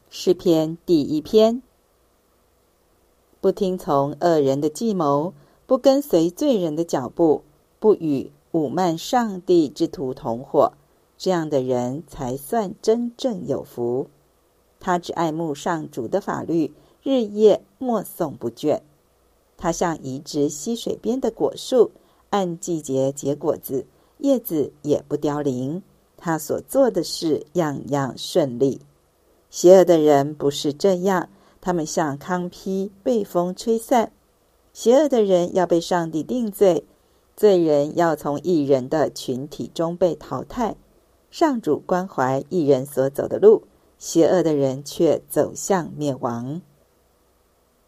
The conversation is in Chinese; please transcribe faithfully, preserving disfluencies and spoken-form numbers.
诗篇第一篇。不听从恶人的计谋，不跟随罪人的脚步，不与侮慢上帝之徒同伙，这样的人才算真正有福。他只爱慕上主的法律，日夜默诵不倦。他像移植溪水边的果树，按季节结果子，叶子也不凋零。他所做的事样样顺利。邪恶的人不是这样，他们像糠秕被风吹散。邪恶的人要被上帝定罪，罪人要从义人的群体中被淘汰。上主关怀义人所走的路，邪恶的人却走向灭亡。